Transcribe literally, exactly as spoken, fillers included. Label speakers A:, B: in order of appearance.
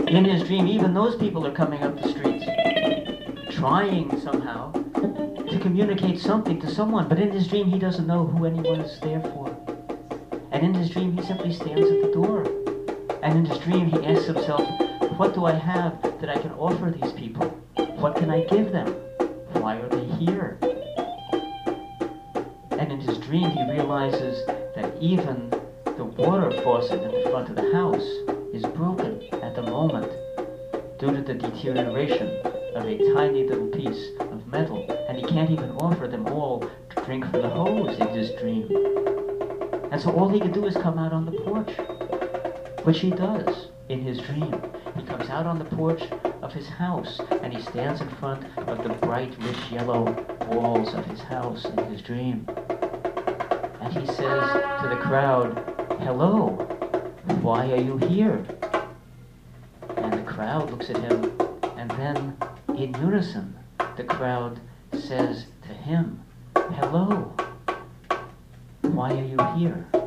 A: In his dream, even those people are coming up the streets, trying somehow to communicate something to someone, but in his dream he doesn't know who anyone is there for. And in his dream he simply stands at the door. And in his dream he asks himself, what do I have that I can offer these people? What can I give them? Why are they here? And in his dream he realizes that even the water faucet in the front of the house is broken at the moment due to the deterioration of a tiny little piece of metal, and he can't even offer them all to drink from the hose in his dream. And so all he can do is come out on the porch, which he does in his dream. He comes out on the porch of his house, and he stands in front of the bright, rich yellow walls of his house in his dream. And he says to the crowd, hello, why are you here? And the crowd looks at him, and then, in unison, the crowd says to him, hello, why are you here?